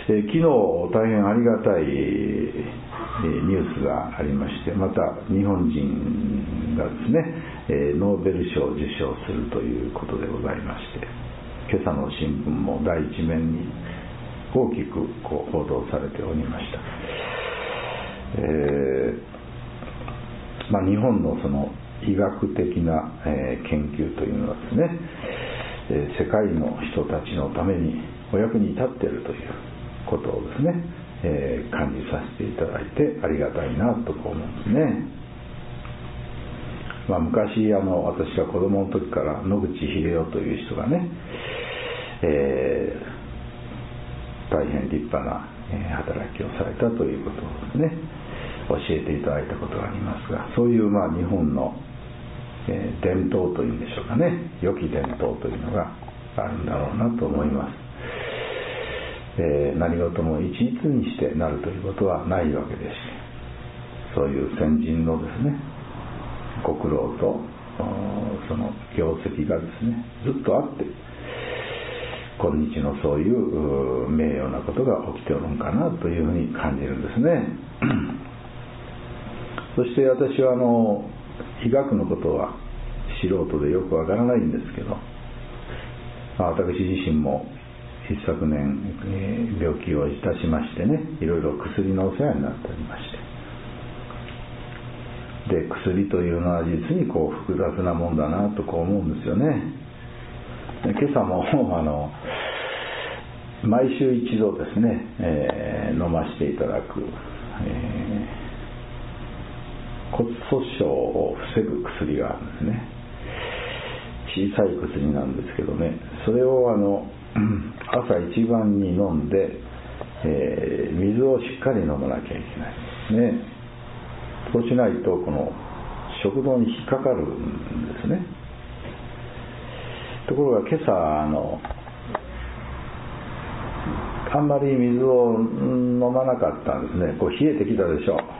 昨日大変ありがたいニュースがありまして、また日本人がですねノーベル賞を受賞するということでございまして、今朝の新聞も第一面に大きく報道されておりました。日本のその医学的な研究というのはですね、世界の人たちのためにお役に立っているということをですね、感じさせていただいてありがたいなと思うんですね。昔私が子供の時から野口英世という人がね、大変立派な働きをされたということをですね教えていただいたことがありますが、そういう日本の伝統というんでしょうかね、良き伝統というのがあるんだろうなと思います。何事も一律にしてなるということはないわけですし、そういう先人のですねご苦労とその業績がですねずっとあって、今日のそういう名誉なことが起きておるのかなというふうに感じるんですね。そして私は医学のことは素人でよくわからないんですけど、私自身も一昨年病気をいたしましてね、いろいろ薬のお世話になっておりまして、で薬というのは実に複雑なもんだなと思うんですよね。今朝も毎週一度ですね、飲ませていただく、骨粗しょうを防ぐ薬があるんですね。小さい薬なんですけどね、それを朝一番に飲んで、水をしっかり飲まなきゃいけないね。そうしないとこの食道に引っかかるんですね。ところが今朝あんまり水を飲まなかったんですね。冷えてきたでしょ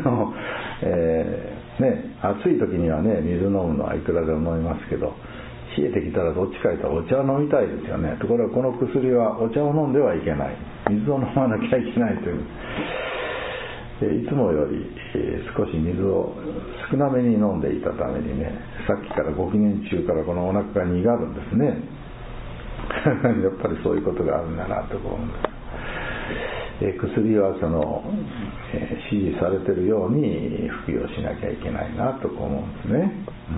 暑い時にはね水飲むのはいくらでも飲みますけど、冷えてきたらどっちかというとお茶を飲みたいですよね。ところがこの薬はお茶を飲んではいけない、水を飲まなきゃいけないという、いつもより少し水を少なめに飲んでいたためにね、さっきからご機嫌中からこのお腹が苦るんですね。やっぱりそういうことがあるんだなと思うんです。薬は指示されているように服用しなきゃいけないなと思うんですね。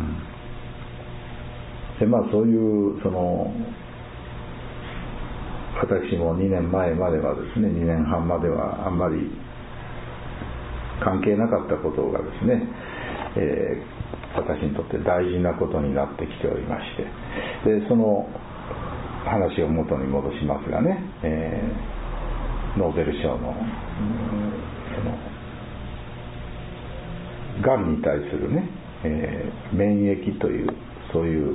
でそういう私も2年前まではですね、2年半まではあんまり関係なかったことがですね、私にとって大事なことになってきておりまして、でその話を元に戻しますがね、ノーベル賞のがんに対するね、免疫というそういう、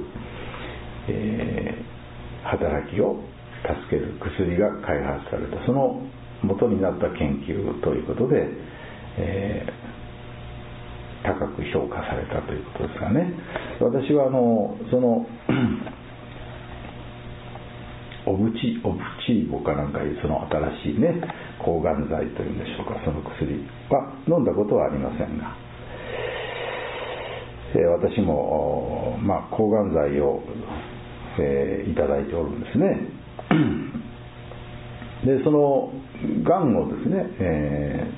働きを助ける薬が開発された、その元になった研究ということで、高く評価されたということですがね、私はオブチーボかなんかいうその新しいね抗がん剤というんでしょうか、その薬は飲んだことはありませんが、私も抗がん剤を、いただいておるんですね。でそのがんをですね、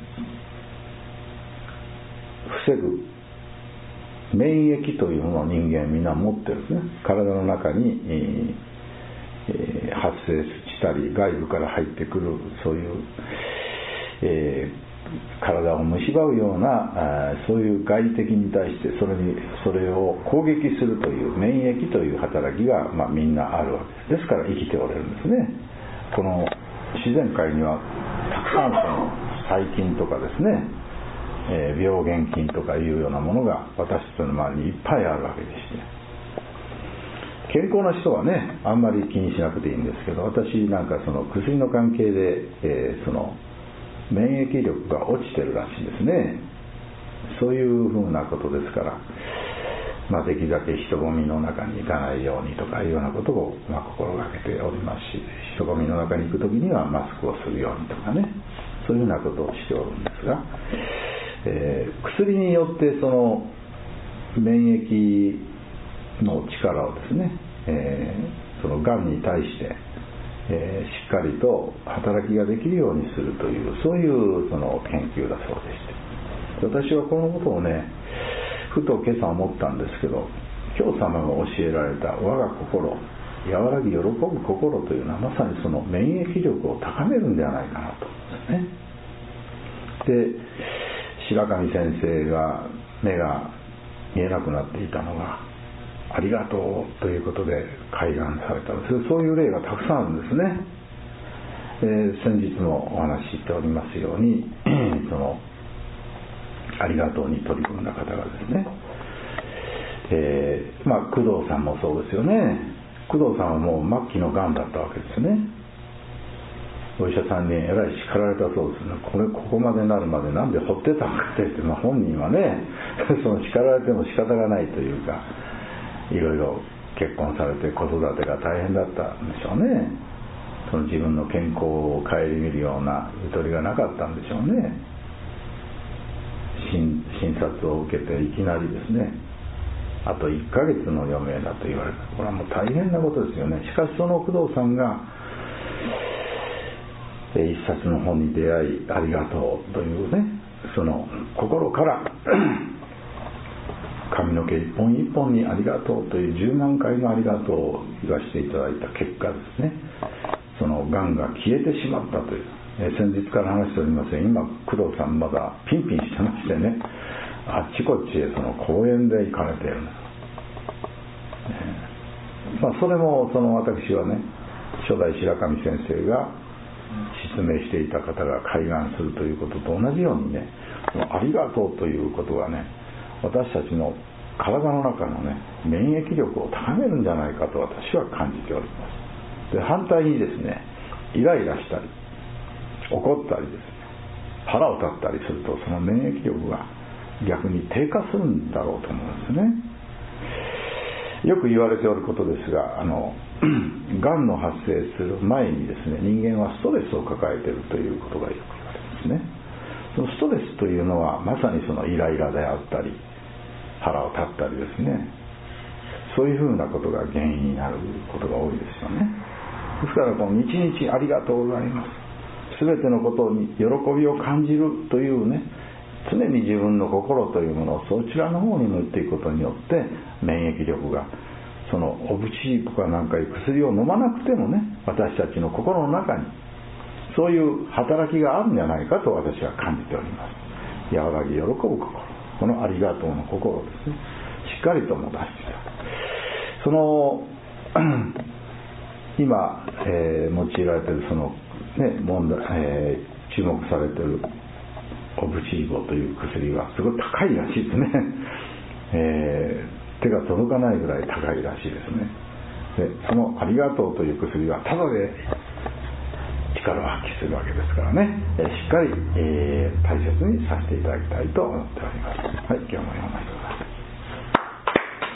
防ぐ免疫というものを人間みんな持ってるんですね。体の中に、発生したり外部から入ってくるそういう、体を蝕うようなそういう外敵に対してそれを攻撃するという免疫という働きが、みんなあるわけです。ですから生きておれるんですね。この自然界にはたくさん細菌とかですね、病原菌とかいうようなものが私たちの周りにいっぱいあるわけでして、健康な人はねあんまり気にしなくていいんですけど、私なんかその薬の関係で、その免疫力が落ちてるらしいですね。そういうふうなことですから、 できるだけ人混みの中に行かないようにとかいうようなことを心がけておりますし、人混みの中に行くときにはマスクをするようにとかね、そういうようなことをしておるんですが、薬によってその免疫の力をですね、そのがんに対して、しっかりと働きができるようにするという、そういうその研究だそうでして、私はこのことをね、ふと今朝思ったんですけど、教様が教えられた我が心、和らぎ喜ぶ心というのはまさにその免疫力を高めるんではないかなと思うんですね。で、白神先生が目が見えなくなっていたのがありがとうということで開眼された、そういう例がたくさんあるんですね。先日もお話ししておりますようにそのありがとうに取り組んだ方がですね、工藤さんもそうですよね。工藤さんはもう末期のがんだったわけですね。お医者さんにえらい叱られたそうですね。ここまでなるまでなんで放ってたのかって言って、本人はねその叱られても仕方がないというか、いろいろ結婚されて子育てが大変だったんでしょうね。その自分の健康を顧みるようなゆとりがなかったんでしょうね。診察を受けていきなりですね、あと1ヶ月の余命だと言われた。これはもう大変なことですよね。しかしその工藤さんが一冊の本に出会い、ありがとうというね、その心から髪の毛一本一本にありがとうという10万回のありがとうを言わせていただいた結果ですね、そのがんが消えてしまったという、先日から話しておりますが、今工藤さんまだピンピンしてましてね、あっちこっちへその講演で行かれているんです、それもその私はね、初代白神先生が失明していた方が開眼するということと同じようにね、ありがとうということがね、私たちの体の中のね、免疫力を高めるんじゃないかと私は感じております。で、反対にですね、イライラしたり怒ったりですね、腹を立ったりすると、その免疫力が逆に低下するんだろうと思うんですね。よく言われておることですが、がんの発生する前にですね、人間はストレスを抱えているということがよく言われますね。そのストレスというのはまさにそのイライラであったり腹を立ったりですね、そういうふうなことが原因になることが多いですよね。ですからこの日々ありがとうございます、すべてのことに喜びを感じるというね、常に自分の心というものをそちらの方に向っていくことによって免疫力が、そのおぶちとかなんかいう薬を飲まなくてもね、私たちの心の中にそういう働きがあるんじゃないかと私は感じております。和らぎ喜ぶ心、このありがとうの心ですね、しっかりと持たせていただく。その今、用いられているその、ね、注目されているオブチーボという薬はすごい高いらしいですね。手が届かないぐらい高いらしいですね。で、そのありがとうという薬はただで力を発揮するわけですからね、しっかり、大切にさせていただきたいと思っております。はい、今日も読ませて